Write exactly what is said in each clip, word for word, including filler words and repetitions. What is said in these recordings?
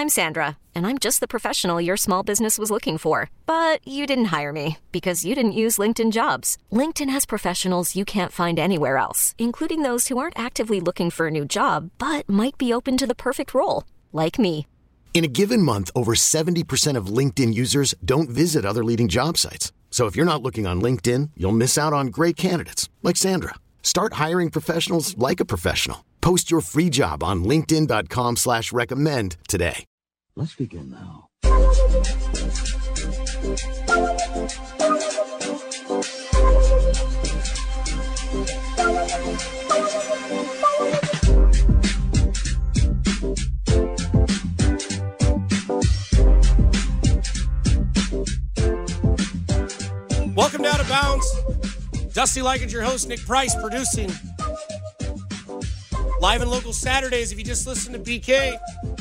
I'm Sandra, and I'm just the professional your small business was looking for. But you didn't hire me because you didn't use LinkedIn Jobs. LinkedIn has professionals you can't find anywhere else, including those who aren't actively looking for a new job, but might be open to the perfect role, like me. In a given month, over seventy percent of LinkedIn users don't visit other leading job sites. So if you're not looking on LinkedIn, you'll miss out on great candidates like Sandra. Start hiring professionals like a professional. Post your free job on linkedin.com slash recommend today. Let's begin now. Welcome to Out of Bounds. Dusty Likens, your host, Nick Price, producing. Live and local Saturdays, if you just listen to B K.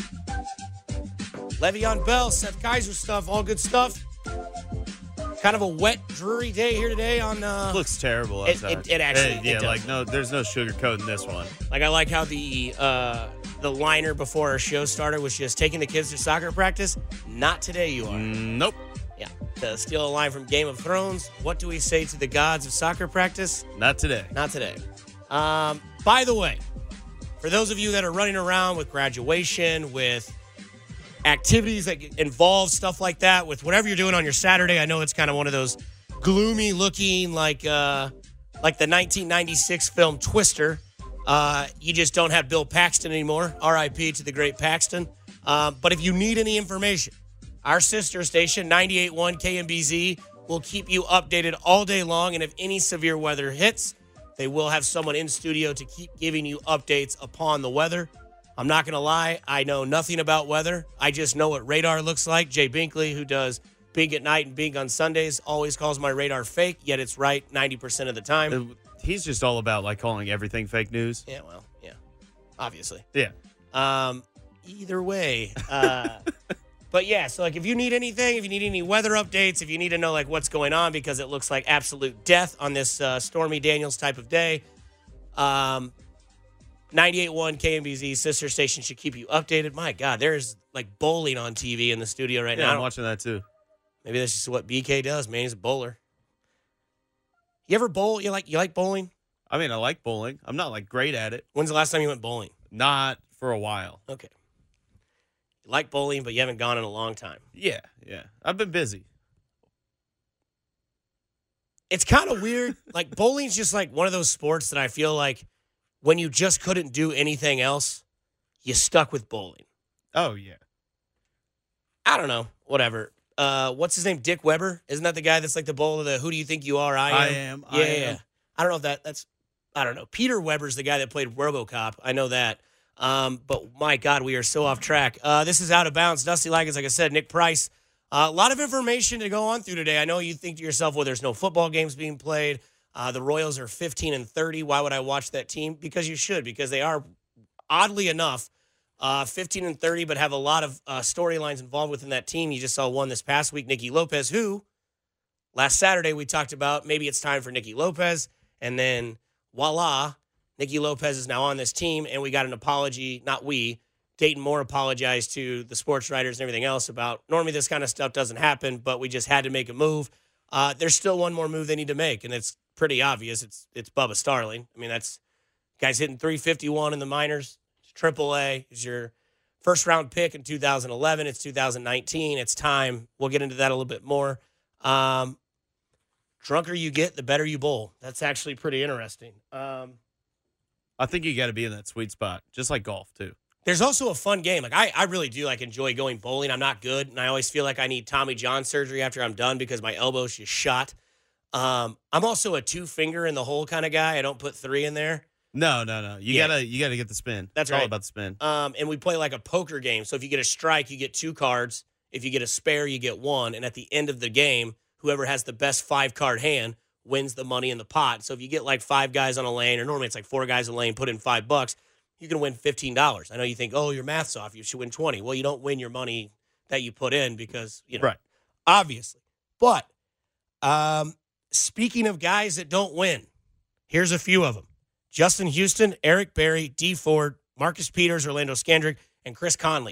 Le'Veon Bell, Seth Kaiser stuff, all good stuff. Kind of a wet, dreary day here today on... Uh, looks terrible it, outside. it, it actually... Hey, yeah, it like, no, there's no sugarcoating this one. Like, I like how the uh, the liner before our show started was just taking the kids to soccer practice. Not today, you are. Mm, nope. Yeah. To steal a line from Game of Thrones, what do we say to the gods of soccer practice? Not today. Not today. Um, by the way, for those of you that are running around with graduation, with activities that involve stuff like that, with whatever you're doing on your Saturday, I know it's kind of one of those gloomy looking, like uh, like the nineteen ninety-six film Twister. Uh, you just don't have Bill Paxton anymore. R I P to the great Paxton. Um, but if you need any information, our sister station, ninety-eight point one K M B Z, will keep you updated all day long. And if any severe weather hits, they will have someone in studio to keep giving you updates upon the weather. I'm not going to lie. I know nothing about weather. I just know what radar looks like. Jay Binkley, who does Big at Night and Big on Sundays, always calls my radar fake, yet it's right ninety percent of the time. He's just all about, like, calling everything fake news. Yeah, well, yeah, obviously. Yeah. Um, either way. Uh, but, yeah, so, like, if you need anything, if you need any weather updates, if you need to know, like, what's going on because it looks like absolute death on this uh, Stormy Daniels type of day, um, ninety-eight point one K M B Z, sister station, should keep you updated. My God, there's, like, bowling on T V in the studio right yeah, now. I'm watching that, too. Maybe that's just what B K does, man. He's a bowler. You ever bowl? You like you like bowling? I mean, I like bowling. I'm not, like, great at it. When's the last time you went bowling? Not for a while. Okay. You like bowling, but you haven't gone in a long time. Yeah, yeah. I've been busy. It's kind of weird. Like, bowling's just like one of those sports that I feel like when you just couldn't do anything else, you stuck with bowling. Oh, yeah. I don't know. Whatever. Uh, what's his name? Dick Weber? Isn't that the guy that's like the bowler of the Who Do You Think You Are? I Am? I am. Yeah, I yeah. am. I don't know if that, that's, I don't know. Peter Weber's the guy that played RoboCop. I know that. Um, but my God, we are so off track. Uh, this is Out of Bounds. Dusty Likens, like I said, Nick Price. Uh, a lot of information to go on through today. I know you think to yourself, well, there's no football games being played. Uh, the Royals are fifteen and thirty. Why would I watch that team? Because you should, because they are, oddly enough, uh, fifteen and thirty, but have a lot of uh, storylines involved within that team. You just saw one this past week, Nicky Lopez, who last Saturday we talked about maybe it's time for Nicky Lopez. And then voila, Nicky Lopez is now on this team, and we got an apology, not we, Dayton Moore apologized to the sports writers and everything else about normally this kind of stuff doesn't happen, but we just had to make a move. Uh, there's still one more move they need to make, and it's pretty obvious. It's it's Bubba Starling. I mean, that's guy's hitting three fifty-one in the minors. Triple A is your first round pick in two thousand eleven. It's two thousand nineteen. It's time. We'll get into that a little bit more. Um, drunker you get, the better you bowl. That's actually pretty interesting. Um, I think you got to be in that sweet spot, just like golf, too. There's also a fun game. Like I, I really do like enjoy going bowling. I'm not good, and I always feel like I need Tommy John surgery after I'm done because my elbow's just shot. Um, I'm also a two finger in the hole kind of guy. I don't put three in there. No, no, no. You Yeah. gotta, you gotta get the spin. That's it's all right. about the spin. Um, and we play like a poker game. So if you get a strike, you get two cards. If you get a spare, you get one. And at the end of the game, whoever has the best five card hand wins the money in the pot. So if you get like five guys on a lane, or normally it's like four guys on a lane, put in five bucks, you can win fifteen dollars. I know you think, oh, your math's off. You should win twenty. Well, you don't win your money that you put in because, you know, Right. obviously. But um, speaking of guys that don't win, here's a few of them. Justin Houston, Eric Berry, Dee Ford, Marcus Peters, Orlando Scandrick, and Chris Conley.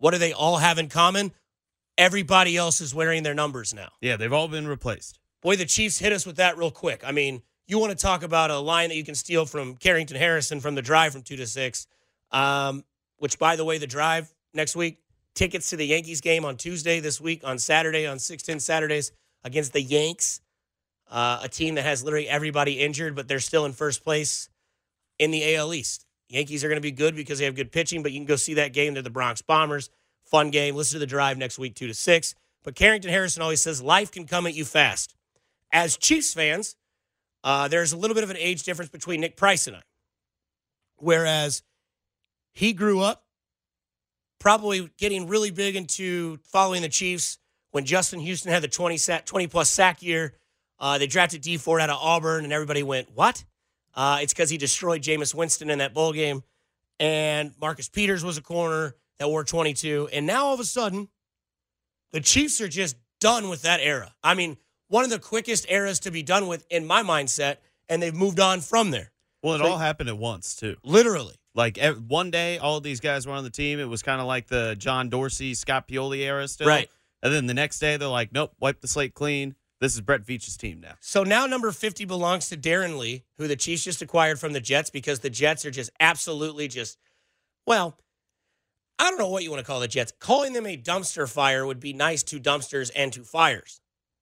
What do they all have in common? Everybody else is wearing their numbers now. Yeah, they've all been replaced. Boy, the Chiefs hit us with that real quick. I mean, you want to talk about a line that you can steal from Carrington Harrison from the drive from two to six, um, which, by the way, the drive next week, tickets to the Yankees game on Tuesday this week, on Saturday, on six ten Saturdays against the Yanks, uh, a team that has literally everybody injured, but they're still in first place in the A L East. Yankees are going to be good because they have good pitching, but you can go see that game. They're the Bronx Bombers. Fun game. Listen to the drive next week, two to six. But Carrington Harrison always says life can come at you fast. As Chiefs fans, uh, there's a little bit of an age difference between Nick Price and I. Whereas he grew up probably getting really big into following the Chiefs when Justin Houston had the twenty, sack, twenty plus sack year. Uh, they drafted Dee Ford out of Auburn, and everybody went, what? Uh, it's because he destroyed Jameis Winston in that bowl game. And Marcus Peters was a corner that wore twenty-two. And now all of a sudden, the Chiefs are just done with that era. I mean, one of the quickest eras to be done with in my mindset, and they've moved on from there. Well, it So- all happened at once, too. Literally. Like, ev- one day, all of these guys were on the team. It was kind of like the John Dorsey, Scott Pioli era still. Right. And then the next day, they're like, nope, wipe the slate clean. This is Brett Veach's team now. So now number fifty belongs to Darren Lee, who the Chiefs just acquired from the Jets because the Jets are just absolutely just, well, I don't know what you want to call the Jets. Calling them a dumpster fire would be nice to dumpsters and to fires.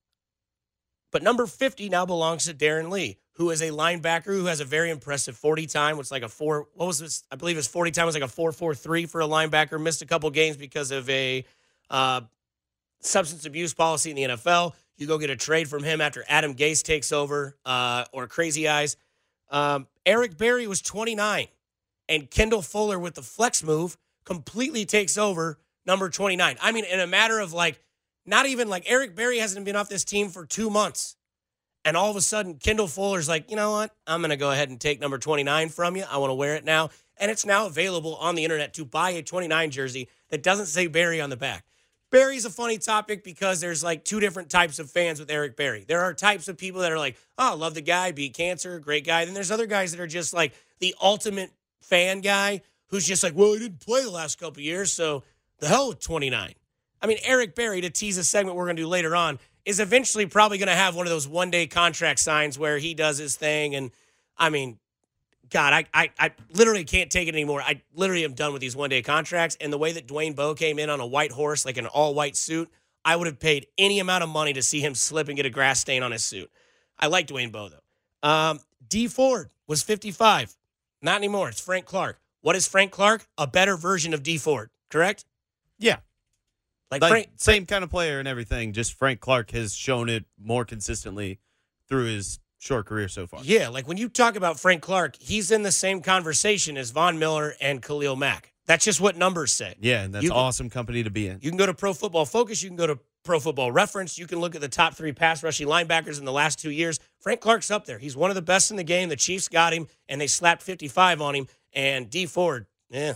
But number fifty now belongs to Darren Lee, who is a linebacker who has a very impressive forty time. It's like a four, what was this? I believe his forty time was like a four four three for a linebacker. Missed a couple games because of a uh, substance abuse policy in the N F L. You go get a trade from him after Adam Gase takes over uh, or Crazy Eyes. Um, Eric Berry was twenty-nine, and Kendall Fuller with the flex move completely takes over number twenty-nine. I mean, in a matter of like, not even like Eric Berry hasn't been off this team for two months. And all of a sudden, Kendall Fuller's like, you know what? I'm going to go ahead and take number twenty-nine from you. I want to wear it now. And it's now available on the internet to buy a twenty-nine jersey that doesn't say Berry on the back. Berry's a funny topic because there's like two different types of fans with Eric Berry. There are types of people that are like, oh, love the guy, beat cancer, great guy. Then there's other guys that are just like the ultimate fan guy who's just like, well, he didn't play the last couple of years, so the hell with twenty-nine. I mean, Eric Berry, to tease a segment we're going to do later on, is eventually probably going to have one of those one-day contract signs where he does his thing. And, I mean, God, I, I I literally can't take it anymore. I literally am done with these one-day contracts. And the way that Dwayne Bowe came in on a white horse, like an all-white suit, I would have paid any amount of money to see him slip and get a grass stain on his suit. I like Dwayne Bowe, though. Um, Dee Ford was fifty-five. Not anymore. It's Frank Clark. What is Frank Clark? A better version of Dee Ford, correct? Yeah. Like, Like, Frank, same kind of player and everything. Just Frank Clark has shown it more consistently through his short career so far. Yeah, like when you talk about Frank Clark, he's in the same conversation as Von Miller and Khalil Mack. That's just what numbers say. Yeah, and that's You can- awesome company to be in. You can go to Pro Football Focus. You can go to Pro Football Reference. You can look at the top three pass rushing linebackers in the last two years. Frank Clark's up there. He's one of the best in the game. The Chiefs got him, and they slapped fifty-five on him. And Dee Ford, yeah,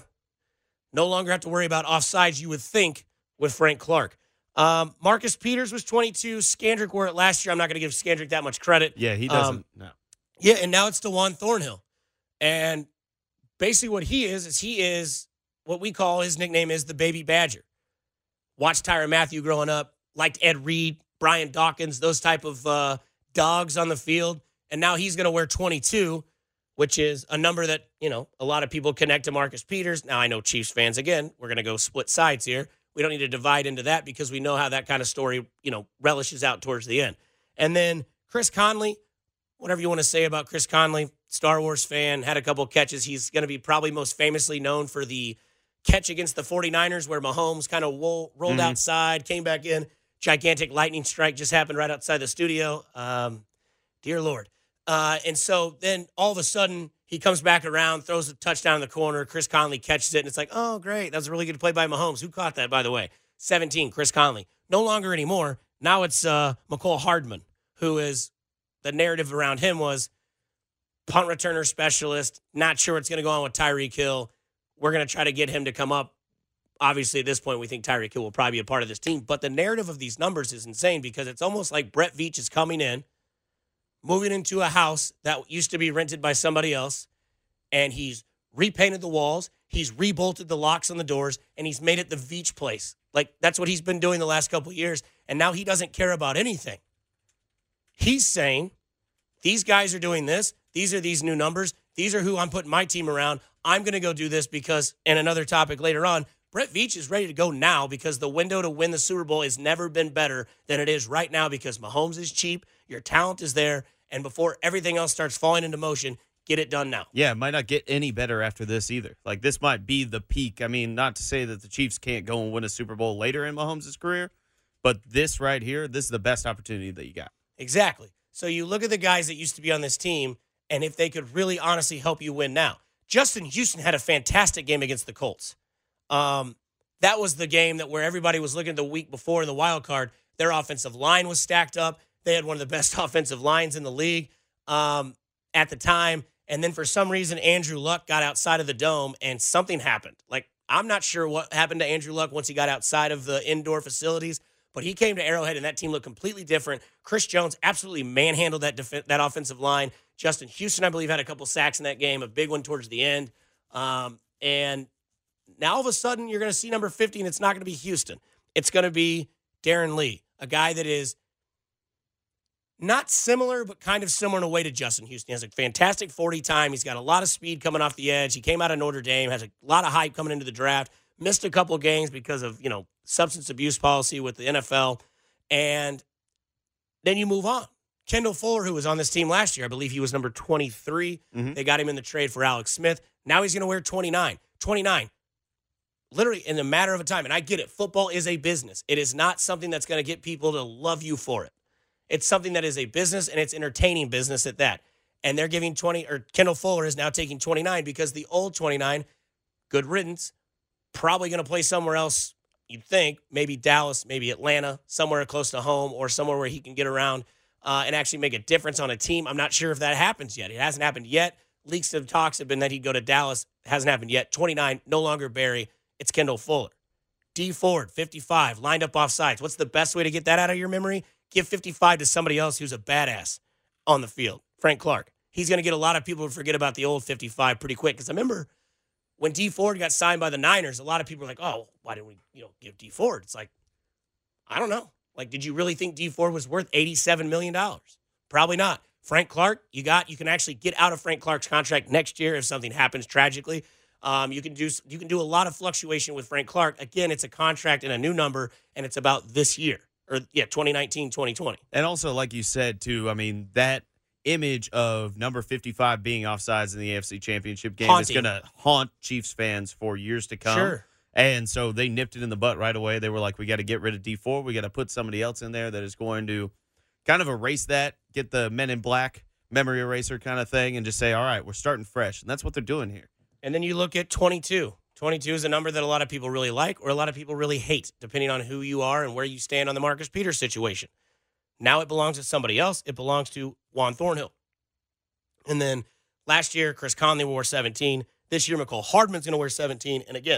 no longer have to worry about offsides, you would think, with Frank Clark. Um, Marcus Peters was twenty-two. Scandrick wore it last year. I'm not going to give Scandrick that much credit. Yeah, he doesn't. Um, no. Yeah, and now it's DeJuan Thornhill. And basically what he is, is he is what we call, his nickname is the Baby Badger. Watched Tyrann Mathieu growing up, liked Ed Reed, Brian Dawkins, those type of uh, dogs on the field. And now he's going to wear twenty-two, which is a number that, you know, a lot of people connect to Marcus Peters. Now, I know Chiefs fans, again, we're going to go split sides here. We don't need to divide into that because we know how that kind of story, you know, relishes out towards the end. And then Chris Conley, whatever you want to say about Chris Conley, Star Wars fan, had a couple catches. He's going to be probably most famously known for the catch against the 49ers where Mahomes kind of roll, rolled Mm-hmm. outside, came back in. Gigantic lightning strike just happened right outside the studio. Um, dear Lord. Uh, and so then all of a sudden he comes back around, throws a touchdown in the corner. Chris Conley catches it, and it's like, oh, great. That was a really good play by Mahomes. Who caught that, by the way? seventeen, Chris Conley. No longer anymore. Now it's uh, McCole Hardman, who is, the narrative around him was punt returner specialist, not sure what's going to go on with Tyreek Hill. We're going to try to get him to come up. Obviously, at this point, we think Tyreek Hill will probably be a part of this team. But the narrative of these numbers is insane because it's almost like Brett Veach is coming in, moving into a house that used to be rented by somebody else, and he's repainted the walls, he's rebolted the locks on the doors, and he's made it the Veach place. Like, that's what he's been doing the last couple of years, and now he doesn't care about anything. He's saying, these guys are doing this, these are these new numbers, these are who I'm putting my team around, I'm going to go do this because, and another topic later on, Brett Veach is ready to go now because the window to win the Super Bowl has never been better than it is right now because Mahomes is cheap, your talent is there, and before everything else starts falling into motion, get it done now. Yeah, it might not get any better after this either. Like, this might be the peak. I mean, not to say that the Chiefs can't go and win a Super Bowl later in Mahomes' career, but this right here, this is the best opportunity that you got. Exactly. So you look at the guys that used to be on this team, and if they could really honestly help you win now. Justin Houston had a fantastic game against the Colts. Um, that was the game that where everybody was looking at the week before in the wild card. Their offensive line was stacked up. They had one of the best offensive lines in the league um, at the time. And then for some reason, Andrew Luck got outside of the dome and something happened. Like, I'm not sure what happened to Andrew Luck once he got outside of the indoor facilities, but he came to Arrowhead and that team looked completely different. Chris Jones absolutely manhandled that def- that offensive line. Justin Houston, I believe, had a couple sacks in that game, a big one towards the end. Um, and now all of a sudden you're going to see number fifty, and it's not going to be Houston. It's going to be Darren Lee, a guy that is not similar, but kind of similar in a way to Justin Houston. He has a fantastic forty time. He's got a lot of speed coming off the edge. He came out of Notre Dame, has a lot of hype coming into the draft, missed a couple games because of, you know, substance abuse policy with the N F L. And then you move on. Kendall Fuller, who was on this team last year, I believe he was number twenty-three. Mm-hmm. They got him in the trade for Alex Smith. Now he's going to wear twenty-nine. twenty-nine. Literally in a matter of a time. And I get it. Football is a business. It is not something that's going to get people to love you for it. It's something that is a business, and it's entertaining business at that. And they're giving twenty, or Kendall Fuller is now taking twenty-nine because the old twenty-nine, good riddance, probably going to play somewhere else, you'd think, maybe Dallas, maybe Atlanta, somewhere close to home or somewhere where he can get around uh, and actually make a difference on a team. I'm not sure if that happens yet. It hasn't happened yet. Leaks of talks have been that he'd go to Dallas. It hasn't happened yet. twenty-nine, no longer Barry. It's Kendall Fuller. D Ford, fifty-five, lined up off sides. What's the best way to get that out of your memory? Give fifty-five to somebody else who's a badass on the field. Frank Clark. He's going to get a lot of people to forget about the old fifty-five pretty quick. Because I remember when D Ford got signed by the Niners, a lot of people were like, oh, why didn't we you know, give D Ford? It's like, I don't know. Like, did you really think D Ford was worth eighty-seven million dollars? Probably not. Frank Clark, you got you can actually get out of Frank Clark's contract next year if something happens tragically. Um, you can do you can do a lot of fluctuation with Frank Clark. Again, it's a contract and a new number, and it's about this year. Or, yeah, twenty nineteen, twenty twenty. And also, like you said, too, I mean, that image of number fifty-five being offsides in the A F C Championship game Haunting. is going to haunt Chiefs fans for years to come. Sure. And so they nipped it in the butt right away. They were like, we got to get rid of D four. We got to put somebody else in there that is going to kind of erase that, get the Men in Black memory eraser kind of thing, and just say, all right, we're starting fresh. And that's what they're doing here. And then you look at twenty-two. twenty-two is a number that a lot of people really like or a lot of people really hate, depending on who you are and where you stand on the Marcus Peters situation. Now it belongs to somebody else. It belongs to Juan Thornhill. And then last year, Chris Conley wore seventeen. This year, McCole Hardman's going to wear seventeen. And again,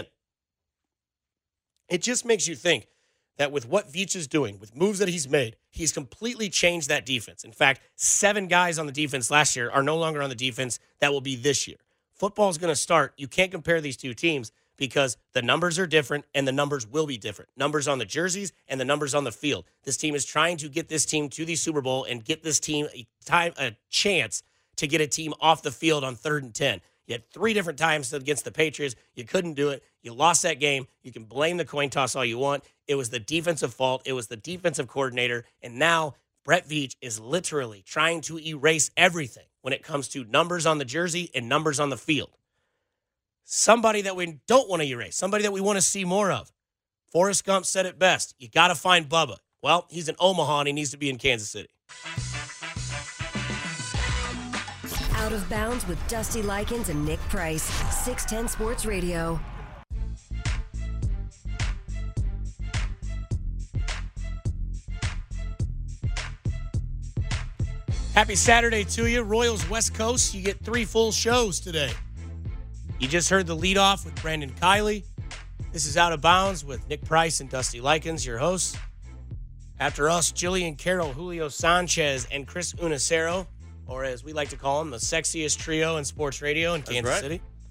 it just makes you think that with what Veach is doing, with moves that he's made, he's completely changed that defense. In fact, seven guys on the defense last year are no longer on the defense that will be this year. Football's going to start. You can't compare these two teams because the numbers are different and the numbers will be different. Numbers on the jerseys and the numbers on the field. This team is trying to get this team to the Super Bowl and get this team a time a chance to get a team off the field on third and ten. You had three different times against the Patriots. You couldn't do it. You lost that game. You can blame the coin toss all you want. It was the defensive fault. It was the defensive coordinator. And now Brett Veach is literally trying to erase everything when it comes to numbers on the jersey and numbers on the field. Somebody that we don't want to erase, somebody that we want to see more of. Forrest Gump said it best. You got to find Bubba. Well, he's in Omaha and he needs to be in Kansas City. Out of Bounds with Dusty Likens and Nick Price. six ten Sports Radio. Happy Saturday to you. Royals West Coast, you get three full shows today. You just heard the leadoff with Brandon Kiley. This is Out of Bounds with Nick Price and Dusty Likens, your hosts. After us, Jillian Carroll, Julio Sanchez, and Chris Unicero, or as we like to call them, the sexiest trio in sports radio in Kansas right. City.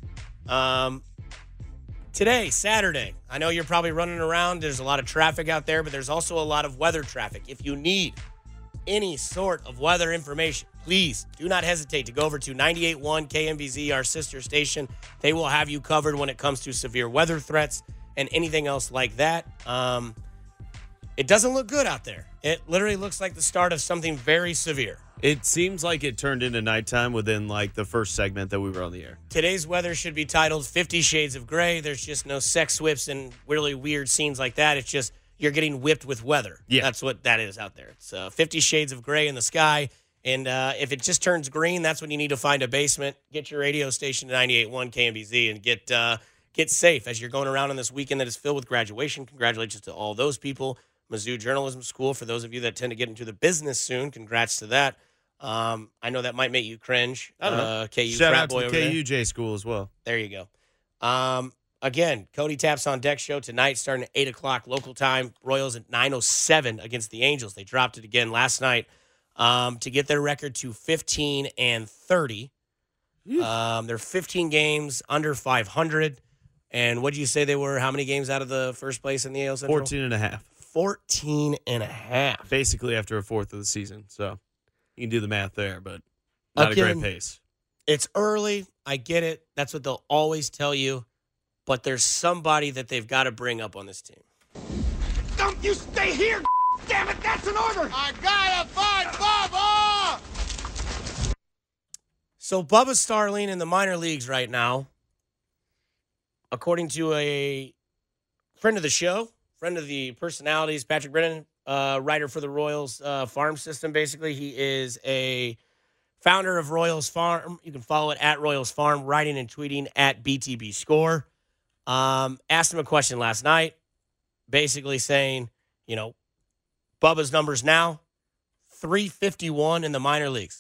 Um, today, Saturday, I know you're probably running around. There's a lot of traffic out there, but there's also a lot of weather traffic. If you need any sort of weather information, please do not hesitate to go over to ninety-eight point one K M B Z, our sister station. They will have you covered when it comes to severe weather threats and anything else like that. Um, it doesn't look good out there. It literally looks like the start of something very severe. It seems like it turned into nighttime within like the first segment that we were on the air. Today's weather should be titled Fifty Shades of Grey. There's just no sex whips and really weird scenes like that. It's just you're getting whipped with weather. Yeah. That's what that is out there. It's uh, Fifty Shades of Grey in the sky. And uh, if it just turns green, that's when you need to find a basement. Get your radio station to ninety-eight point one K M B Z and get uh, get safe as you're going around on this weekend that is filled with graduation. Congratulations to all those people. Mizzou Journalism School, for those of you that tend to get into the business soon, congrats to that. Um, I know that might make you cringe. I don't know. Uh, K U Shout frat out boy to the over K U J there. school as well. There you go. Um, again, Cody Taps on Deck show tonight starting at eight o'clock local time. Royals at nine oh seven against the Angels. They dropped it again last night um, to get their record to fifteen and thirty. Um, they're fifteen games under five hundred. And what did you say they were? How many games out of the first place in the A L Central? fourteen and a half. fourteen and a half. Basically after a fourth of the season. So you can do the math there, but not Again, a great pace. It's early. I get it. That's what they'll always tell you. But there's somebody that they've got to bring up on this team. Don't you stay here, damn it, that's an order! I gotta find Bubba! So Bubba Starling in the minor leagues right now, according to a friend of the show, friend of the personalities, Patrick Brennan, uh, writer for the Royals uh, farm system, basically. He is a founder of Royals Farm. You can follow it at Royals Farm, writing and tweeting at B T B Score. Um, asked him a question last night, basically saying, you know, Bubba's numbers now, three fifty-one in the minor leagues.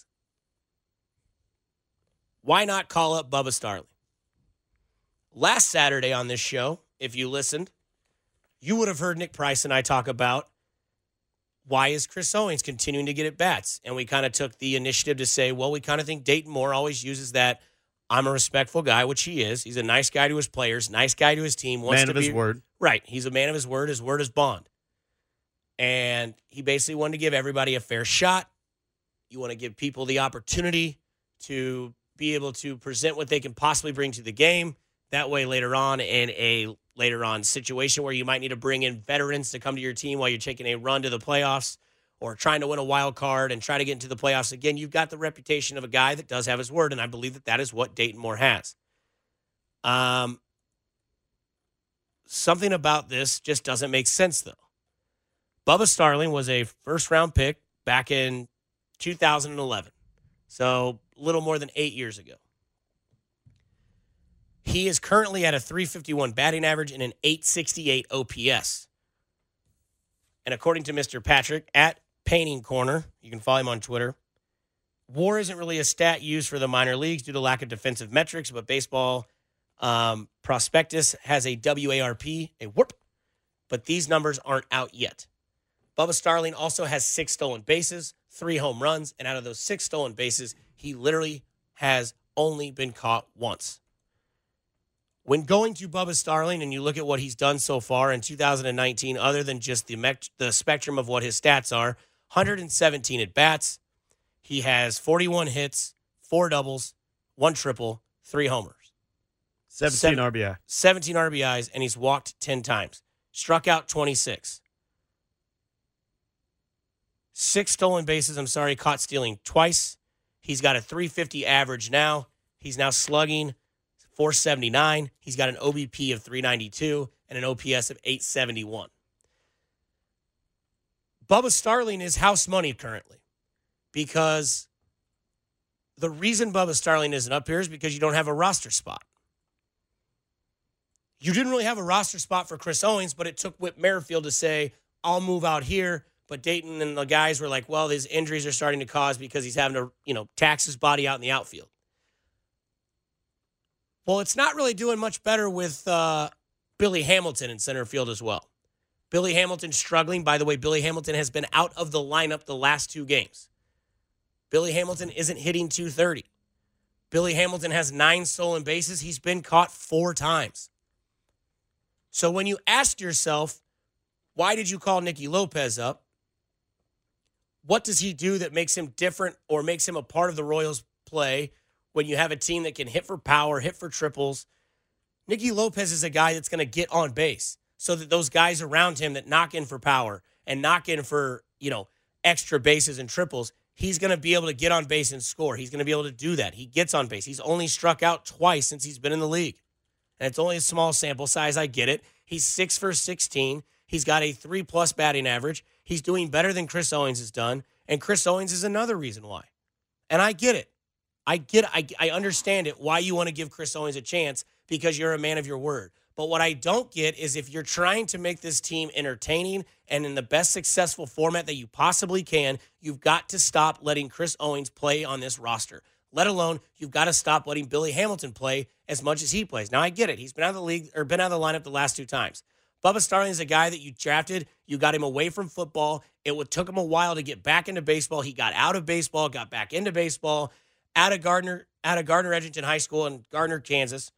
Why not call up Bubba Starling? Last Saturday on this show, if you listened, you would have heard Nick Price and I talk about why is Chris Owings continuing to get at bats? And we kind of took the initiative to say, well, we kind of think Dayton Moore always uses that I'm a respectful guy, which he is. He's a nice guy to his players, nice guy to his team. Wants Man to of his be, word. Right. He's a man of his word. His word is bond. And he basically wanted to give everybody a fair shot. You want to give people the opportunity to be able to present what they can possibly bring to the game. That way later on in a later on situation where you might need to bring in veterans to come to your team while you're taking a run to the playoffs or trying to win a wild card and try to get into the playoffs again, you've got the reputation of a guy that does have his word, and I believe that that is what Dayton Moore has. Um, something about this just doesn't make sense, though. Bubba Starling was a first-round pick back in two thousand eleven, so a little more than eight years ago. He is currently at a three fifty-one batting average and an eight sixty-eight O P S. And according to Mister Patrick at Painting Corner, you can follow him on Twitter, WAR isn't really a stat used for the minor leagues due to lack of defensive metrics, but Baseball um, Prospectus has a W A R P, a WARP, but these numbers aren't out yet. Bubba Starling also has six stolen bases, three home runs, and out of those six stolen bases, he literally has only been caught once. When going to Bubba Starling and you look at what he's done so far in two thousand nineteen, other than just the mech- the spectrum of what his stats are, one hundred seventeen at-bats, he has forty-one hits, four doubles, one triple, three homers. seventeen Seven- R B I. seventeen R B Is, and he's walked ten times. Struck out twenty-six. Six stolen bases, I'm sorry, caught stealing twice. He's got a three fifty average now. He's now slugging four seventy-nine. He's got an O B P of three ninety-two and an O P S of eight seventy-one. Bubba Starling is house money currently because the reason Bubba Starling isn't up here is because you don't have a roster spot. You didn't really have a roster spot for Chris Owings, but it took Whit Merrifield to say, I'll move out here. But Dayton and the guys were like, well, his injuries are starting to cause because he's having to, you know, tax his body out in the outfield. Well, it's not really doing much better with uh, Billy Hamilton in center field as well. Billy Hamilton struggling. By the way, Billy Hamilton has been out of the lineup the last two games. Billy Hamilton isn't hitting two thirty. Billy Hamilton has nine stolen bases. He's been caught four times. So when you ask yourself, why did you call Nicky Lopez up? What does he do that makes him different or makes him a part of the Royals play when you have a team that can hit for power, hit for triples? Nicky Lopez is a guy that's going to get on base so that those guys around him that knock in for power and knock in for, you know, extra bases and triples, he's going to be able to get on base and score. He's going to be able to do that. He gets on base. He's only struck out twice since he's been in the league. And it's only a small sample size. I get it. He's six for sixteen. He's got a three-plus batting average. He's doing better than Chris Owings has done. And Chris Owings is another reason why. And I get it. I get it. I, I understand it, why you want to give Chris Owings a chance because you're a man of your word. But what I don't get is if you're trying to make this team entertaining and in the best successful format that you possibly can, you've got to stop letting Chris Owings play on this roster. Let alone, you've got to stop letting Billy Hamilton play as much as he plays. Now, I get it. He's been out of the league or been out of the lineup the last two times. Bubba Starling is a guy that you drafted. You got him away from football. It would, took him a while to get back into baseball. He got out of baseball, got back into baseball, out of Gardner, out of Gardner Edgerton High School in Gardner, Kansas.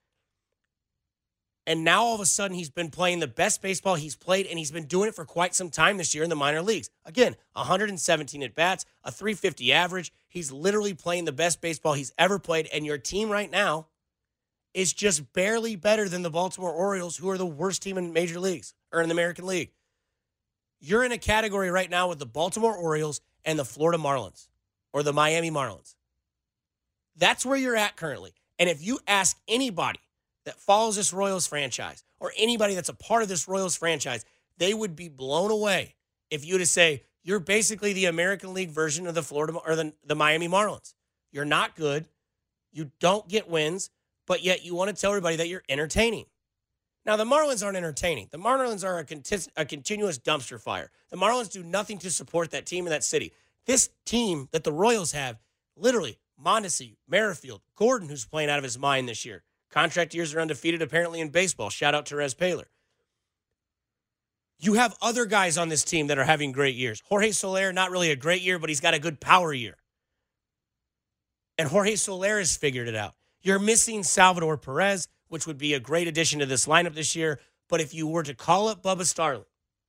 And now all of a sudden he's been playing the best baseball he's played, and he's been doing it for quite some time this year in the minor leagues. Again, one hundred seventeen at-bats, a three fifty average. He's literally playing the best baseball he's ever played, and your team right now is just barely better than the Baltimore Orioles, who are the worst team in major leagues or in the American League. You're in a category right now with the Baltimore Orioles and the Florida Marlins or the Miami Marlins. That's where you're at currently. And if you ask anybody that follows this Royals franchise or anybody that's a part of this Royals franchise, they would be blown away if you were to say, you're basically the American League version of the Florida or the, the Miami Marlins. You're not good. You don't get wins, but yet you want to tell everybody that you're entertaining. Now, the Marlins aren't entertaining. The Marlins are a, conti- a continuous dumpster fire. The Marlins do nothing to support that team in that city. This team that the Royals have, literally, Mondesi, Merrifield, Gordon, who's playing out of his mind this year. Contract years are undefeated, apparently, in baseball. Shout out to Rez Paler. You have other guys on this team that are having great years. Jorge Soler, not really a great year, but he's got a good power year. And Jorge Soler has figured it out. You're missing Salvador Perez, which would be a great addition to this lineup this year. But if you were to call up Bubba Starling,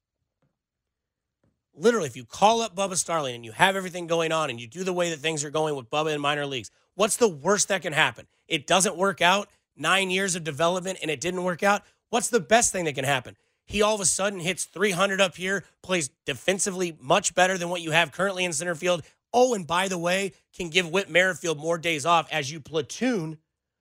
literally, if you call up Bubba Starling and you have everything going on and you do the way that things are going with Bubba in minor leagues, what's the worst that can happen? It doesn't work out. Nine years of development and it didn't work out. What's the best thing that can happen? He all of a sudden hits three hundred up here, plays defensively much better than what you have currently in center field. Oh, and by the way, can give Whit Merrifield more days off as you platoon,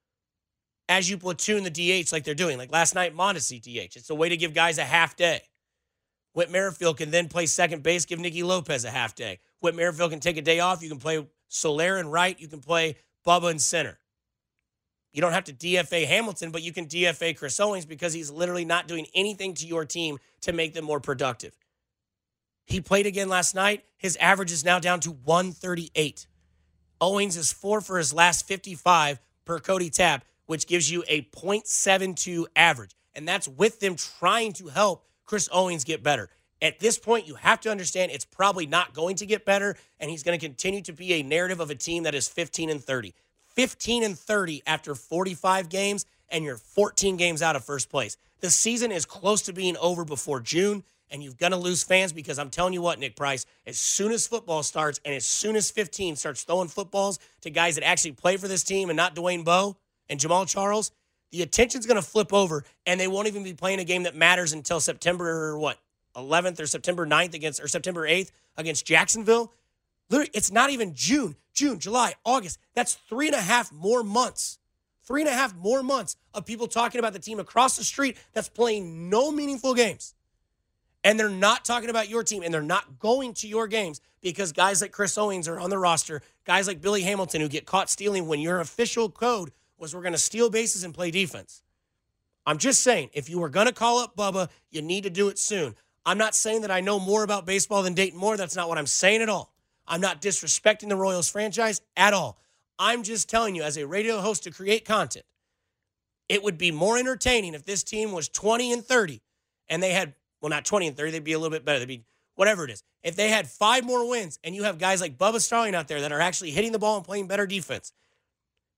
as you platoon the D H like they're doing. Like last night, Mondesi D H. It's a way to give guys a half day. Whit Merrifield can then play second base, give Nicky Lopez a half day. Whit Merrifield can take a day off. You can play Soler and right. You can play Bubba in center. You don't have to D F A Hamilton, but you can D F A Chris Owings because he's literally not doing anything to your team to make them more productive. He played again last night. His average is now down to one thirty-eight. Owings is four for his last fifty-five per Cody Tapp, which gives you a point seven two average. And that's with them trying to help Chris Owings get better. At this point, you have to understand it's probably not going to get better, and he's going to continue to be a narrative of a team that is fifteen and thirty. fifteen and thirty after forty-five games, and you're fourteen games out of first place. The season is close to being over before June, and you're going to lose fans because I'm telling you what, Nick Price, as soon as football starts and as soon as fifteen starts throwing footballs to guys that actually play for this team and not Dwayne Bowe and Jamal Charles, the attention's going to flip over, and they won't even be playing a game that matters until September, what, eleventh or September ninth against, or September eighth against Jacksonville. Literally, it's not even June. June, July, August. That's three and a half more months. Three and a half more months of people talking about the team across the street that's playing no meaningful games. And they're not talking about your team, and they're not going to your games because guys like Chris Owings are on the roster, guys like Billy Hamilton who get caught stealing when your official code was we're going to steal bases and play defense. I'm just saying, if you were going to call up Bubba, you need to do it soon. I'm not saying that I know more about baseball than Dayton Moore. That's not what I'm saying at all. I'm not disrespecting the Royals franchise at all. I'm just telling you, as a radio host to create content, it would be more entertaining if this team was twenty and thirty and they had, well, not twenty and thirty, they'd be a little bit better. They'd be whatever it is. If they had five more wins and you have guys like Bubba Starling out there that are actually hitting the ball and playing better defense,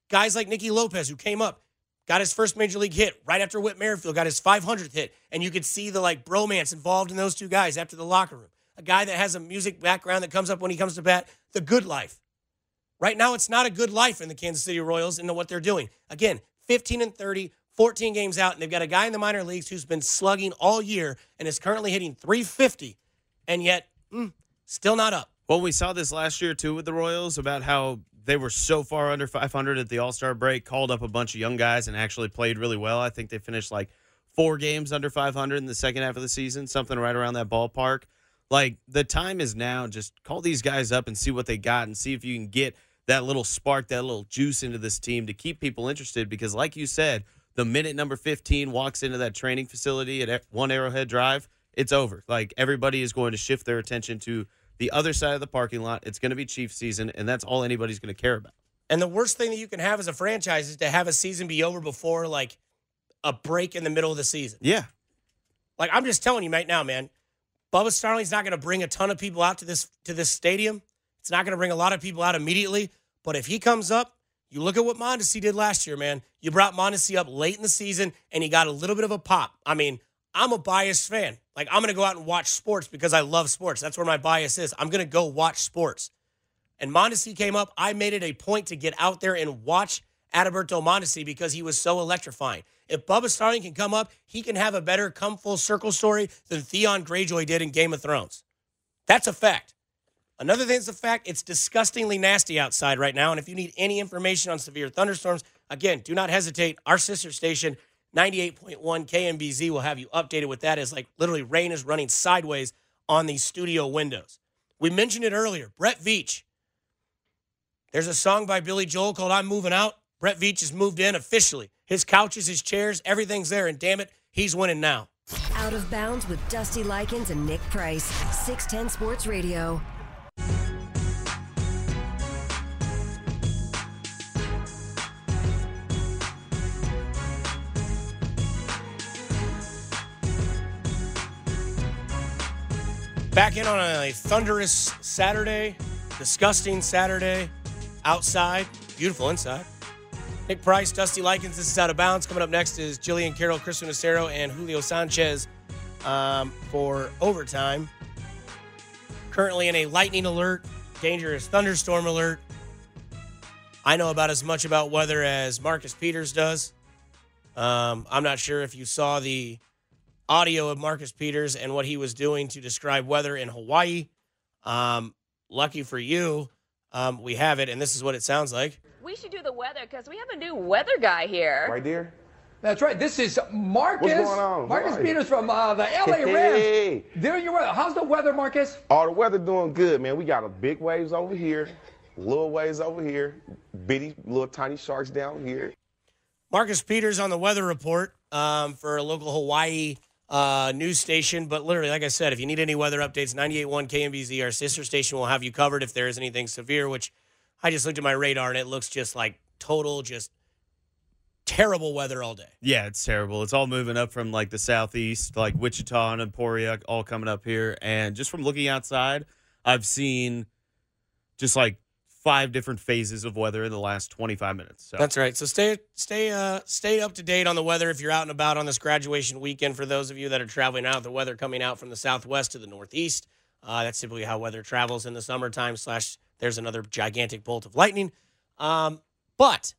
Guys like Nicky Lopez, who came up, got his first major league hit right after Whit Merrifield got his five hundredth hit. And you could see the like bromance involved in those two guys after the locker room. A guy that has a music background that comes up when he comes to bat, the good life. Right now, it's not a good life in the Kansas City Royals and what they're doing. Again, fifteen and thirty, fourteen games out, and they've got a guy in the minor leagues who's been slugging all year and is currently hitting three fifty, and yet mm, still not up. Well, we saw this last year, too, with the Royals, about how they were so far under five hundred at the All-Star break, called up a bunch of young guys and actually played really well. I think they finished like four games under five hundred in the second half of the season, something right around that ballpark. Like, the time is now. Just call these guys up and see what they got and see if you can get that little spark, that little juice into this team to keep people interested. Because like you said, the minute number fifteen walks into that training facility at One Arrowhead Drive, it's over. Like, everybody is going to shift their attention to the other side of the parking lot. It's going to be Chiefs season, and that's all anybody's going to care about. And the worst thing that you can have as a franchise is to have a season be over before, like, a break in the middle of the season. Yeah. Like, I'm just telling you right now, man, Bubba Starling's not going to bring a ton of people out to this to this stadium. It's not going to bring a lot of people out immediately. But if he comes up, you look at what Mondesi did last year, man. You brought Mondesi up late in the season, and he got a little bit of a pop. I mean, I'm a biased fan. Like, I'm going to go out and watch sports because I love sports. That's where my bias is. I'm going to go watch sports. And Mondesi came up. I made it a point to get out there and watch Adalberto Mondesi because he was so electrifying. If Bubba Starling can come up, he can have a better come full circle story than Theon Greyjoy did in Game of Thrones. That's a fact. Another thing that's a fact, it's disgustingly nasty outside right now. And if you need any information on severe thunderstorms, again, do not hesitate. Our sister station, ninety-eight point one K M B Z, will have you updated with that as like literally rain is running sideways on these studio windows. We mentioned it earlier. Brett Veach. There's a song by Billy Joel called I'm Moving Out. Brett Veach has moved in officially. His couches, his chairs, everything's there. And damn it, he's winning now. Out of Bounds with Dusty Likens and Nick Price. six ten Sports Radio. Back in on a thunderous Saturday, disgusting Saturday, outside, beautiful inside. Nick Price, Dusty Likens, this is Out of Bounds. Coming up next is Jillian Carroll, Chris Unicero, and Julio Sanchez um, for overtime. Currently in a lightning alert, dangerous thunderstorm alert. I know about as much about weather as Marcus Peters does. Um, I'm not sure if you saw the audio of Marcus Peters and what he was doing to describe weather in Hawaii. Um, lucky for you, um, we have it, and this is what it sounds like. We should do the weather because we have a new weather guy here. Right there? That's right. This is Marcus. What's going on? Marcus Right. Peters from uh, the L A Rams. Hey. There you are. How's the weather, Marcus? All the weather doing good, man. We got a big waves over here, little waves over here, bitty, little tiny sharks down here. Marcus Peters on the weather report um, for a local Hawaii uh, news station. But literally, like I said, if you need any weather updates, ninety-eight point one K M B Z, our sister station, will have you covered if there is anything severe, which I just looked at my radar and it looks just like total, just terrible weather all day. Yeah, it's terrible. It's all moving up from like the southeast, like Wichita and Emporia, all coming up here. And just from looking outside, I've seen just like five different phases of weather in the last twenty-five minutes. So. That's right. So stay stay uh, stay up to date on the weather if you're out and about on this graduation weekend. For those of you that are traveling out, the weather coming out from the southwest to the northeast. Uh, that's typically how weather travels in the summertime. Slash, there's another gigantic bolt of lightning. Um, but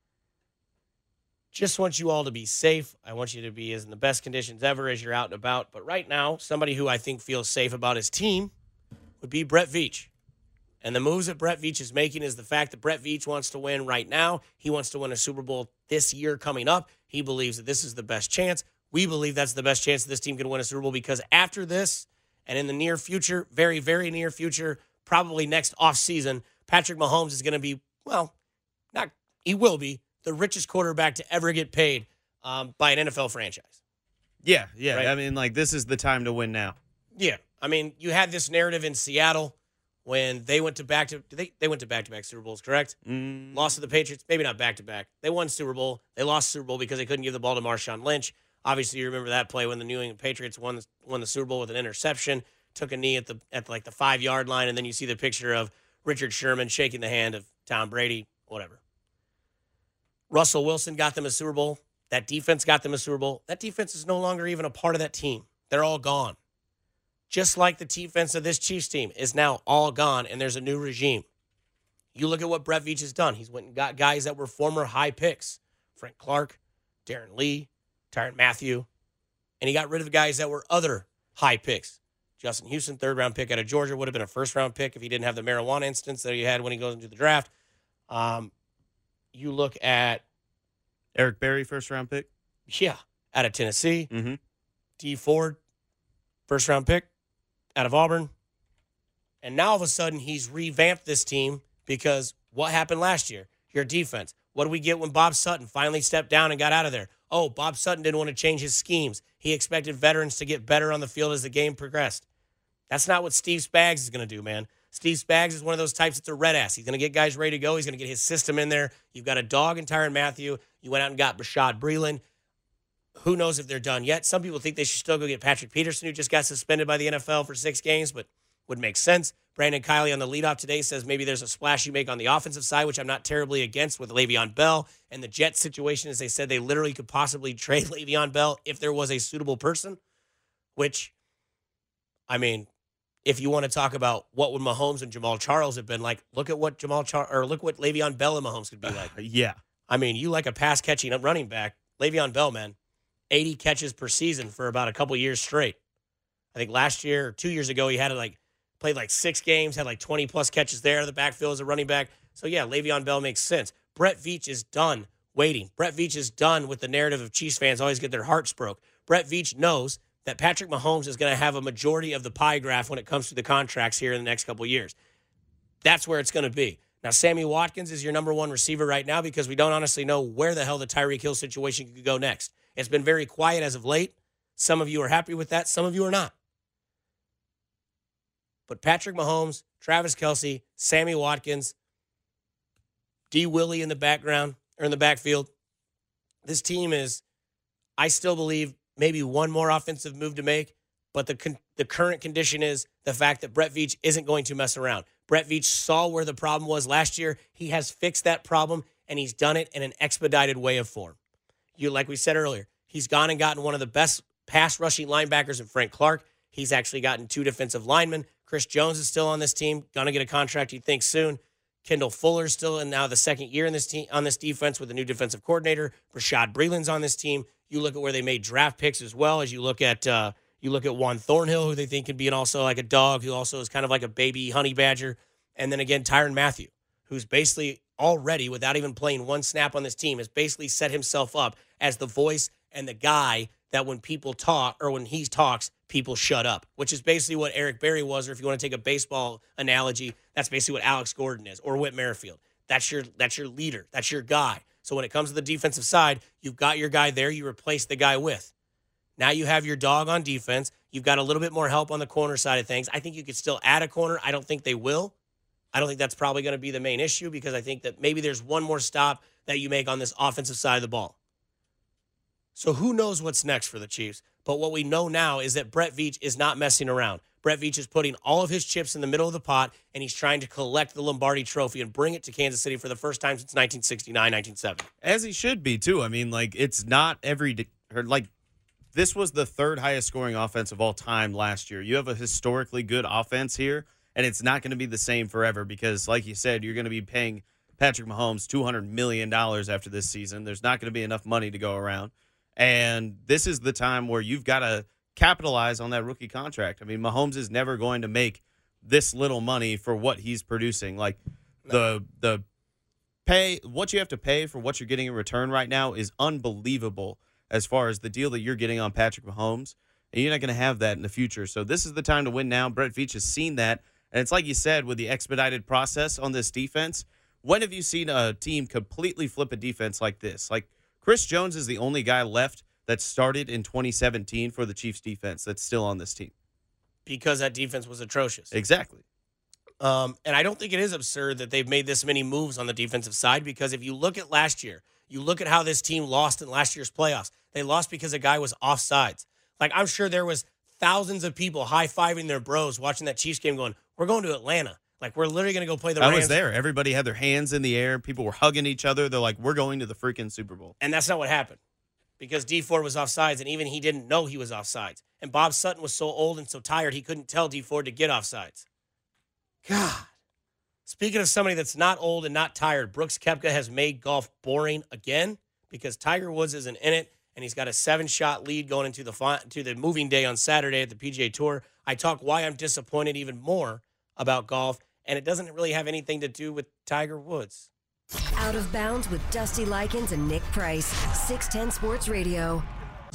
just want you all to be safe. I want you to be as in the best conditions ever as you're out and about. But right now, somebody who I think feels safe about his team would be Brett Veach. And the moves that Brett Veach is making is the fact that Brett Veach wants to win right now. He wants to win a Super Bowl this year coming up. He believes that this is the best chance. We believe that's the best chance that this team can win a Super Bowl because after this and in the near future, very, very near future, probably next offseason, Patrick Mahomes is going to be, well, not he will be, the richest quarterback to ever get paid um, by an N F L franchise. Yeah, yeah. Right? I mean, like, this is the time to win now. Yeah. I mean, you had this narrative in Seattle when they went to back to they they went to back to back Super Bowls, correct? Mm. Lost to the Patriots, maybe not back to back. They won Super Bowl. They lost Super Bowl because they couldn't give the ball to Marshawn Lynch. Obviously, you remember that play when the New England Patriots won the, won the Super Bowl with an interception, took a knee at the at like the five yard line, and then you see the picture of Richard Sherman shaking the hand of Tom Brady, whatever. Russell Wilson got them a Super Bowl. That defense got them a Super Bowl. That defense is no longer even a part of that team. They're all gone. Just like the defense of this Chiefs team is now all gone, and there's a new regime. You look at what Brett Veach has done. He's went and got guys that were former high picks. Frank Clark, Darren Lee, Tyrann Mathieu. And he got rid of guys that were other high picks. Justin Houston, third-round pick out of Georgia, would have been a first-round pick if he didn't have the marijuana instance that he had when he goes into the draft. Um, you look at Eric Berry, first-round pick. Yeah, out of Tennessee. Mm-hmm. D. Ford, first-round pick out of Auburn. And now all of a sudden he's revamped this team because what happened last year? Your defense. What did we get when Bob Sutton finally stepped down and got out of there? Oh, Bob Sutton didn't want to change his schemes. He expected veterans to get better on the field as the game progressed. That's not what Steve Spags is going to do, man. Steve Spags is one of those types that's a red ass. He's going to get guys ready to go. He's going to get his system in there. You've got a dog in Tyrann Mathieu. You went out and got Bashaud Breeland. Who knows if they're done yet? Some people think they should still go get Patrick Peterson, who just got suspended by the N F L for six games, but would make sense. Brandon Kiley on the leadoff today says maybe there's a splash you make on the offensive side, which I'm not terribly against with Le'Veon Bell. And the Jets situation is they said they literally could possibly trade Le'Veon Bell if there was a suitable person, which, I mean, if you want to talk about what would Mahomes and Jamal Charles have been like, look at what Jamal Char- or look what Le'Veon Bell and Mahomes could be like. Uh, yeah. I mean, you like a pass-catching running back. Le'Veon Bell, man, eighty catches per season for about a couple years straight. I think last year or two years ago, he had like played like six games, had like twenty-plus catches there in the backfield as a running back. So, yeah, Le'Veon Bell makes sense. Brett Veach is done waiting. Brett Veach is done with the narrative of Chiefs fans always get their hearts broke. Brett Veach knows that Patrick Mahomes is going to have a majority of the pie graph when it comes to the contracts here in the next couple of years. That's where it's going to be. Now, Sammy Watkins is your number one receiver right now because we don't honestly know where the hell the Tyreek Hill situation could go next. It's been very quiet as of late. Some of you are happy with that. Some of you are not. But Patrick Mahomes, Travis Kelce, Sammy Watkins, D. Willie in the background or in the backfield. This team is, I still believe, maybe one more offensive move to make, but the con- the current condition is the fact that Brett Veach isn't going to mess around. Brett Veach saw where the problem was last year. He has fixed that problem, and he's done it in an expedited way of form. You, like we said earlier, he's gone and gotten one of the best pass rushing linebackers in Frank Clark. He's actually gotten two defensive linemen. Chris Jones is still on this team, going to get a contract, you'd think, soon. Kendall Fuller's still in now the second year in this team on this defense with a new defensive coordinator. Bashaud Breeland's on this team. You look at where they made draft picks as well as you look at uh, you look at Juan Thornhill, who they think can be an also like a dog, who also is kind of like a baby honey badger. And then again, Tyrann Mathieu, who's basically already, without even playing one snap on this team, has basically set himself up as the voice and the guy that when people talk or when he talks, people shut up, which is basically what Eric Berry was, or if you want to take a baseball analogy, that's basically what Alex Gordon is, or Whit Merrifield. That's your that's your leader. That's your guy. So when it comes to the defensive side, you've got your guy there. You replace the guy with. Now you have your dog on defense. You've got a little bit more help on the corner side of things. I think you could still add a corner. I don't think they will. I don't think that's probably going to be the main issue because I think that maybe there's one more stop that you make on this offensive side of the ball. So who knows what's next for the Chiefs? But what we know now is that Brett Veach is not messing around. Brett Veach is putting all of his chips in the middle of the pot, and he's trying to collect the Lombardi Trophy and bring it to Kansas City for the first time since nineteen sixty-nine, nineteen seventy. As he should be, too. I mean, like, it's not every day, or like, this was the third highest scoring offense of all time last year. You have a historically good offense here, and it's not going to be the same forever because, like you said, you're going to be paying Patrick Mahomes two hundred million dollars after this season. There's not going to be enough money to go around. And this is the time where you've got to capitalize on that rookie contract. I mean, Mahomes is never going to make this little money for what he's producing. Like, the the pay, what you have to pay for what you're getting in return right now is unbelievable as far as the deal that you're getting on Patrick Mahomes. And you're not going to have that in the future. So this is the time to win now. Brett Veach has seen that. And it's like you said, with the expedited process on this defense, when have you seen a team completely flip a defense like this? Like, Chris Jones is the only guy left that started in twenty seventeen for the Chiefs defense that's still on this team. Because that defense was atrocious. Exactly. Um, and I don't think it is absurd that they've made this many moves on the defensive side because if you look at last year, you look at how this team lost in last year's playoffs. They lost because a guy was offsides. Like, I'm sure there was thousands of people high-fiving their bros watching that Chiefs game going, we're going to Atlanta. Like, we're literally going to go play the I Rams. was there. Everybody had their hands in the air. People were hugging each other. They're like, we're going to the freaking Super Bowl. And that's not what happened because D Ford was offsides, and even he didn't know he was offsides. And Bob Sutton was so old and so tired, he couldn't tell D Ford to get offsides. God. Speaking of somebody that's not old and not tired, Brooks Koepka has made golf boring again because Tiger Woods isn't in it, and he's got a seven-shot lead going into the fi- to the moving day on Saturday at the P G A Tour. I talk why I'm disappointed even more about golf, and it doesn't really have anything to do with Tiger Woods. Out of Bounds with Dusty Likens and Nick Price. six ten Sports Radio.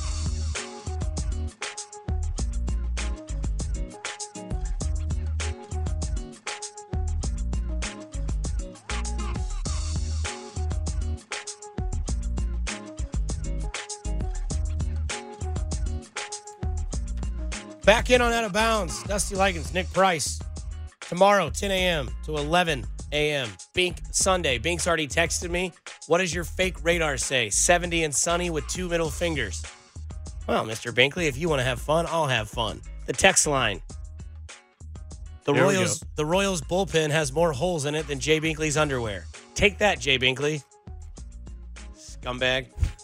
Back in on Out of Bounds. Dusty Likens, Nick Price. Tomorrow, ten a.m. to eleven a.m. Bink Sunday. Bink's already texted me. What does your fake radar say? seventy and sunny with two middle fingers. Well, Mister Binkley, if you want to have fun, I'll have fun. The text line. The There we Royals, go. the Royals bullpen has more holes in it than Jay Binkley's underwear. Take that, Jay Binkley. Scumbag.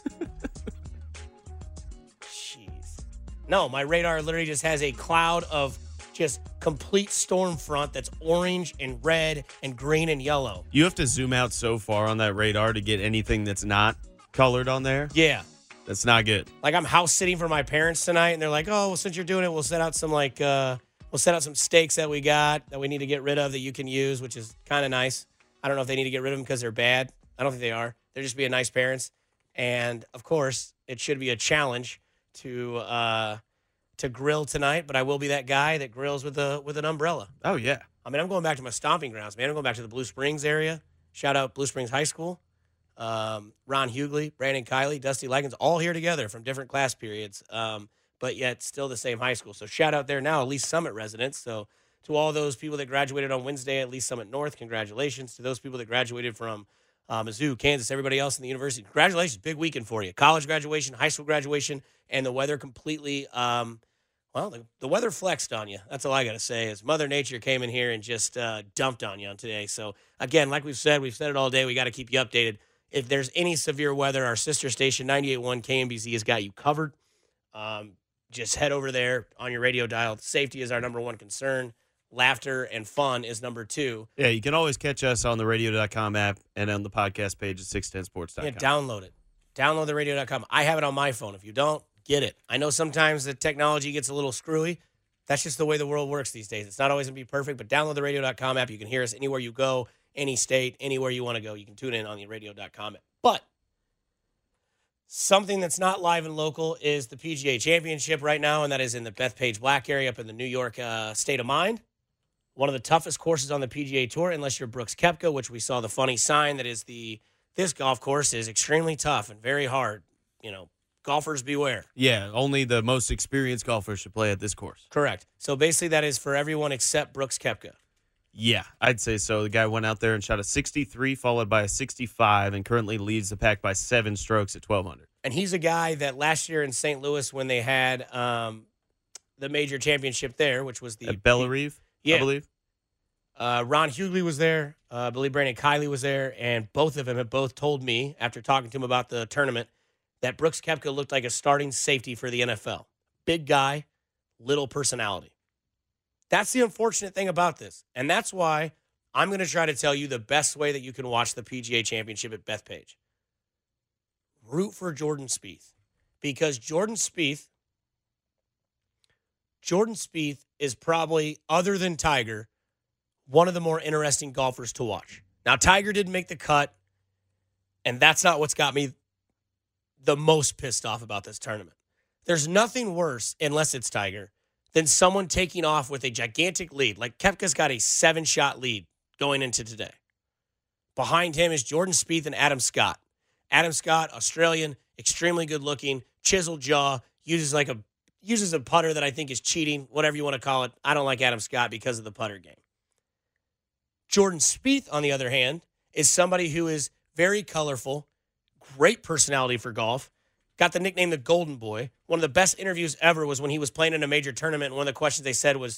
Jeez. No, my radar literally just has a cloud of just complete storm front that's orange and red and green and yellow. You have to zoom out so far on that radar to get anything that's not colored on there. Yeah. That's not good. Like, I'm house sitting for my parents tonight, and they're like, oh, well, since you're doing it, we'll set out some, like, uh, we'll set out some steaks that we got that we need to get rid of that you can use, which is kind of nice. I don't know if they need to get rid of them because they're bad. I don't think they are. They're just being nice parents. And, of course, it should be a challenge to uh, to grill tonight, but I will be that guy that grills with a with an umbrella. Oh, yeah. I mean, I'm going back to my stomping grounds, man. I'm going back to the Blue Springs area. Shout out Blue Springs High School. Um, Ron Hughley, Brandon Kiley, Dusty Likens, all here together from different class periods, um, but yet still the same high school. So shout out there now, at Least Summit residents. So to all those people that graduated on Wednesday at Least Summit North, congratulations. To those people that graduated from uh, Mizzou, Kansas, everybody else in the university, congratulations. Big weekend for you. College graduation, high school graduation, and the weather completely um, – Well, the, the weather flexed on you. That's all I got to say is Mother Nature came in here and just uh, dumped on you on today. So, again, like we've said, we've said it all day. We got to keep you updated. If there's any severe weather, our sister station, ninety-eight point one K M B Z, has got you covered. Um, just head over there on your radio dial. Safety is our number one concern. Laughter and fun is number two. Yeah, you can always catch us on the radio dot com app and on the podcast page at six ten sports dot com. Yeah, download it. Download the radio dot com. I have it on my phone. If you don't, get it. I know sometimes the technology gets a little screwy. That's just the way the world works these days. It's not always going to be perfect, but download the radio dot com app. You can hear us anywhere you go, any state, anywhere you want to go. You can tune in on the radio dot com app. But something that's not live and local is the P G A Championship right now, and that is in the Bethpage Black area up in the New York uh, state of mind. One of the toughest courses on the P G A Tour, unless you're Brooks Koepka, which we saw the funny sign that is the this golf course is extremely tough and very hard. You know, golfers beware. Yeah, only the most experienced golfers should play at this course. Correct. So basically that is for everyone except Brooks Koepka. Yeah, I'd say so. The guy went out there and shot a sixty-three, followed by a sixty-five, and currently leads the pack by seven strokes at twelve hundred. And he's a guy that last year in Saint Louis when they had um, the major championship there, which was the At Bellerive, yeah. I believe. Uh, Ron Hughley was there. Uh, I believe Brandon Kiley was there. And both of them have both told me, after talking to him about the tournament, that Brooks Koepka looked like a starting safety for the N F L. Big guy, little personality. That's the unfortunate thing about this. And that's why I'm going to try to tell you the best way that you can watch the P G A Championship at Bethpage. Root for Jordan Spieth. Because Jordan Spieth, Jordan Spieth is probably, other than Tiger, one of the more interesting golfers to watch. Now, Tiger didn't make the cut, and that's not what's got me the most pissed off about this tournament. There's nothing worse, unless it's Tiger, than someone taking off with a gigantic lead. Like Koepka's got a seven-shot lead going into today. Behind him is Jordan Spieth and Adam Scott. Adam Scott, Australian, extremely good-looking, chiseled jaw, uses like a uses a putter that I think is cheating, whatever you want to call it. I don't like Adam Scott because of the putter game. Jordan Spieth, on the other hand, is somebody who is very colorful, great personality for golf, got the nickname the Golden Boy. One of the best interviews ever was when he was playing in a major tournament, and one of the questions they said was,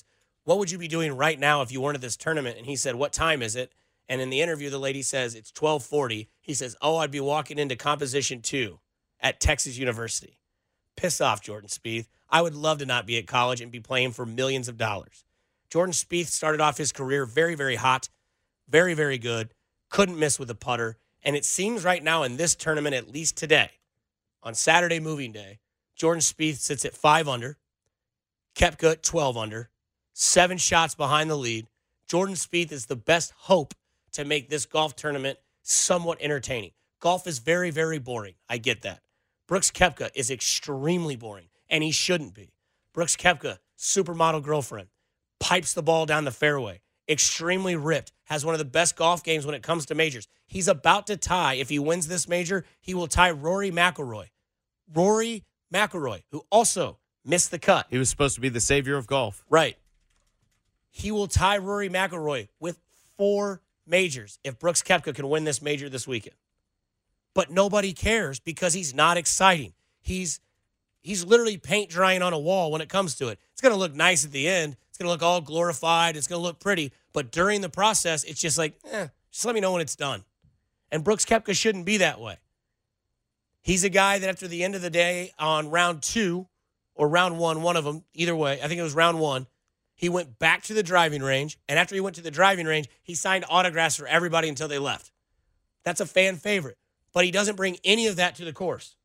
what would you be doing right now if you weren't at this tournament? And he said, what time is it? And in the interview, the lady says, it's twelve forty. He says, oh, I'd be walking into composition two at Texas University. Piss off, Jordan Spieth. I would love to not be at college and be playing for millions of dollars. Jordan Spieth started off his career very, very hot, very, very good, couldn't miss with a putter. And it seems right now in this tournament, at least today, on Saturday moving day, Jordan Spieth sits at five under, Koepka at twelve under, seven shots behind the lead. Jordan Spieth is the best hope to make this golf tournament somewhat entertaining. Golf is very, very boring. I get that. Brooks Koepka is extremely boring, and he shouldn't be. Brooks Koepka, supermodel girlfriend, pipes the ball down the fairway, extremely ripped, has one of the best golf games when it comes to majors. He's about to tie, if he wins this major, he will tie Rory McIlroy. Rory McIlroy, who also missed the cut. He was supposed to be the savior of golf. Right. He will tie Rory McIlroy with four majors if Brooks Koepka can win this major this weekend. But nobody cares because he's not exciting. He's he's literally paint drying on a wall when it comes to it. It's going to look nice at the end. It's going to look all glorified. It's going to look pretty. But during the process, it's just like, eh, just let me know when it's done. And Brooks Koepka shouldn't be that way. He's a guy that after the end of the day on round two or round one, one of them, either way, I think it was round one, he went back to the driving range. And after he went to the driving range, he signed autographs for everybody until they left. That's a fan favorite. But he doesn't bring any of that to the course.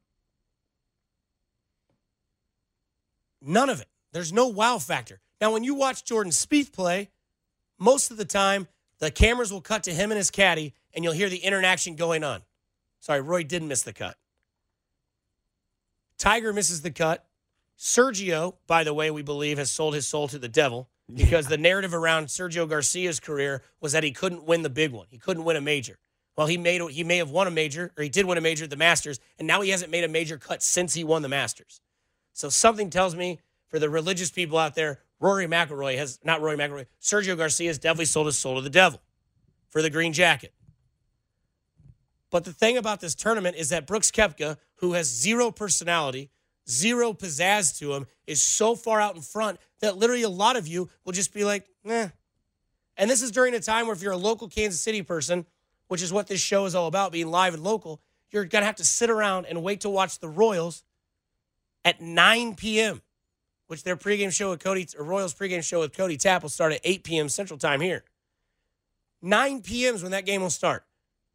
None of it. There's no wow factor. Now, when you watch Jordan Spieth play, most of the time, the cameras will cut to him and his caddy, and you'll hear the interaction going on. Sorry, Roy did miss the cut. Tiger misses the cut. Sergio, by the way, we believe, has sold his soul to the devil because the narrative around Sergio Garcia's career was that he couldn't win the big one. He couldn't win a major. Well, he made he may have won a major, or he did win a major at the Masters, and now he hasn't made a major cut since he won the Masters. So something tells me, for the religious people out there, Rory McIlroy has, not Rory McIlroy, Sergio Garcia has definitely sold his soul to the devil for the green jacket. But the thing about this tournament is that Brooks Koepka, who has zero personality, zero pizzazz to him, is so far out in front that literally a lot of you will just be like, eh. And this is during a time where if you're a local Kansas City person, which is what this show is all about, being live and local, you're going to have to sit around and wait to watch the Royals at nine p.m., which their pregame show with Cody, or Royals pregame show with Cody Tapp will start at eight p.m. Central Time here. nine p.m. is when that game will start.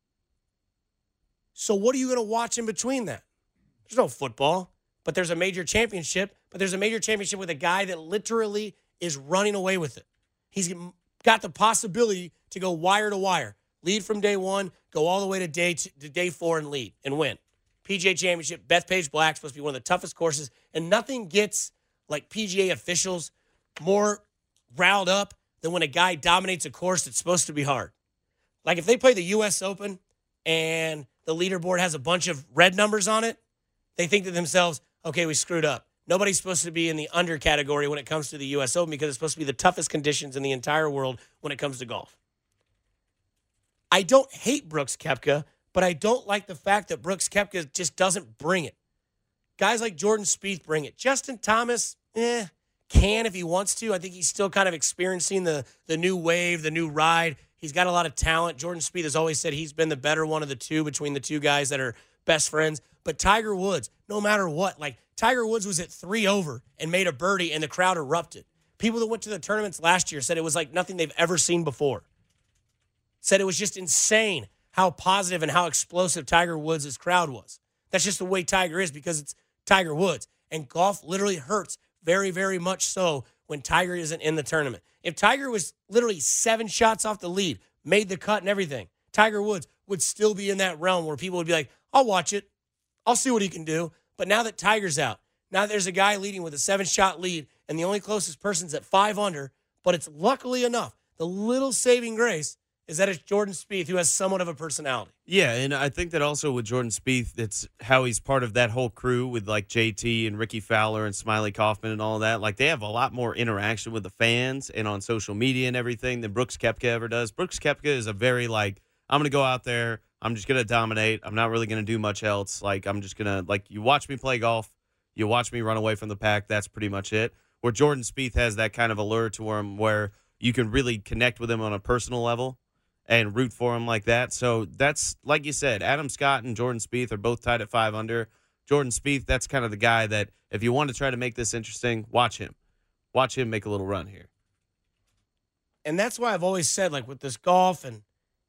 So what are you going to watch in between that? There's no football, but there's a major championship, but there's a major championship with a guy that literally is running away with it. He's got the possibility to go wire to wire. Lead from day one, go all the way to day two, to day four and lead and win. P G A Championship, Bethpage Black, supposed to be one of the toughest courses, and nothing gets, like P G A officials, more riled up than when a guy dominates a course that's supposed to be hard. Like if they play the U S Open and the leaderboard has a bunch of red numbers on it, they think to themselves, okay, we screwed up. Nobody's supposed to be in the under category when it comes to the U S Open because it's supposed to be the toughest conditions in the entire world when it comes to golf. I don't hate Brooks Koepka, but I don't like the fact that Brooks Koepka just doesn't bring it. Guys like Jordan Spieth bring it. Justin Thomas, eh, can if he wants to. I think he's still kind of experiencing the, the new wave, the new ride. He's got a lot of talent. Jordan Spieth has always said he's been the better one of the two between the two guys that are best friends. But Tiger Woods, no matter what, like Tiger Woods was at three over and made a birdie and the crowd erupted. People that went to the tournaments last year said it was like nothing they've ever seen before. Said it was just insane how positive and how explosive Tiger Woods' crowd was. That's just the way Tiger is because it's Tiger Woods. And golf literally hurts very, very much so when Tiger isn't in the tournament. If Tiger was literally seven shots off the lead, made the cut and everything, Tiger Woods would still be in that realm where people would be like, I'll watch it. I'll see what he can do. But now that Tiger's out, now there's a guy leading with a seven-shot lead, and the only closest person's at five under, but it's luckily enough, the little saving grace is that it's Jordan Spieth, who has somewhat of a personality. Yeah, and I think that also with Jordan Spieth, it's how he's part of that whole crew with like J T and Ricky Fowler and Smiley Kaufman and all that. Like they have a lot more interaction with the fans and on social media and everything than Brooks Koepka ever does. Brooks Koepka is a very like, I'm going to go out there, I'm just going to dominate. I'm not really going to do much else. Like I'm just going to, like you watch me play golf, you watch me run away from the pack. That's pretty much it. where Jordan Spieth has that kind of allure to him where you can really connect with him on a personal level and root for him like that. So that's, like you said, Adam Scott and Jordan Spieth are both tied at five under. Jordan Spieth, that's kind of the guy that if you want to try to make this interesting, watch him. Watch him make a little run here. And that's why I've always said, like, with this golf and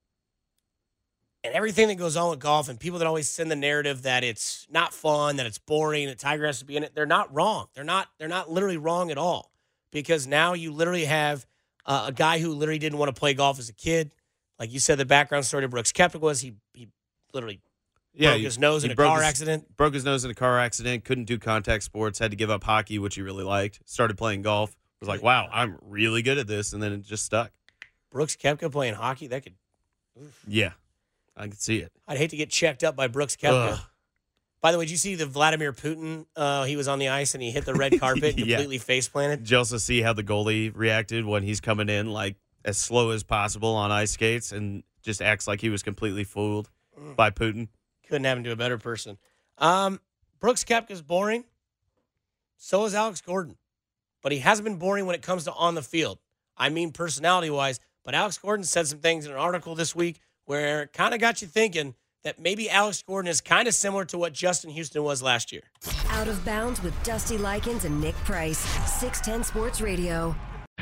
and everything that goes on with golf and people that always send the narrative that it's not fun, that it's boring, that Tiger has to be in it, they're not wrong. They're not they're not literally wrong at all, because now you literally have uh, a guy who literally didn't want to play golf as a kid. Like you said, the background story to Brooks Koepka was he he literally yeah, broke he, his nose in a broke car his, accident. Broke his nose in a car accident, couldn't do contact sports, had to give up hockey, which he really liked, started playing golf. Was like, wow, I'm really good at this, and then it just stuck. Brooks Koepka playing hockey, that could... Oof. Yeah, I can see it. I'd hate to get checked up by Brooks Koepka. Ugh. By the way, did you see the Vladimir Putin? Uh, he was on the ice, and he hit the red carpet and yeah. completely face-planted. Did you also see how the goalie reacted when he's coming in, like, as slow as possible on ice skates and just acts like he was completely fooled mm. by Putin? Couldn't happen to a better person. Um, Brooks Koepka's boring. So is Alex Gordon. But he hasn't been boring when it comes to on the field. I mean personality-wise. But Alex Gordon said some things in an article this week where it kind of got you thinking that maybe Alex Gordon is kind of similar to what Justin Houston was last year. Out of Bounds with Dusty Likens and Nick Price. six ten Sports Radio.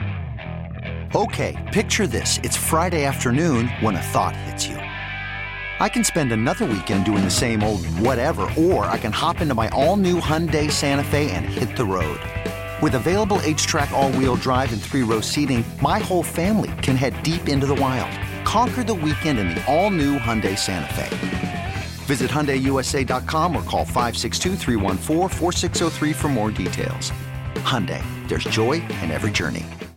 Okay, picture this. It's Friday afternoon when a thought hits you. I can spend another weekend doing the same old whatever, or I can hop into my all-new Hyundai Santa Fe and hit the road. With available H-Track all-wheel drive and three-row seating, my whole family can head deep into the wild. Conquer the weekend in the all-new Hyundai Santa Fe. Visit Hyundai U S A dot com or call five six two, three one four, four six zero three for more details. Hyundai, there's joy in every journey.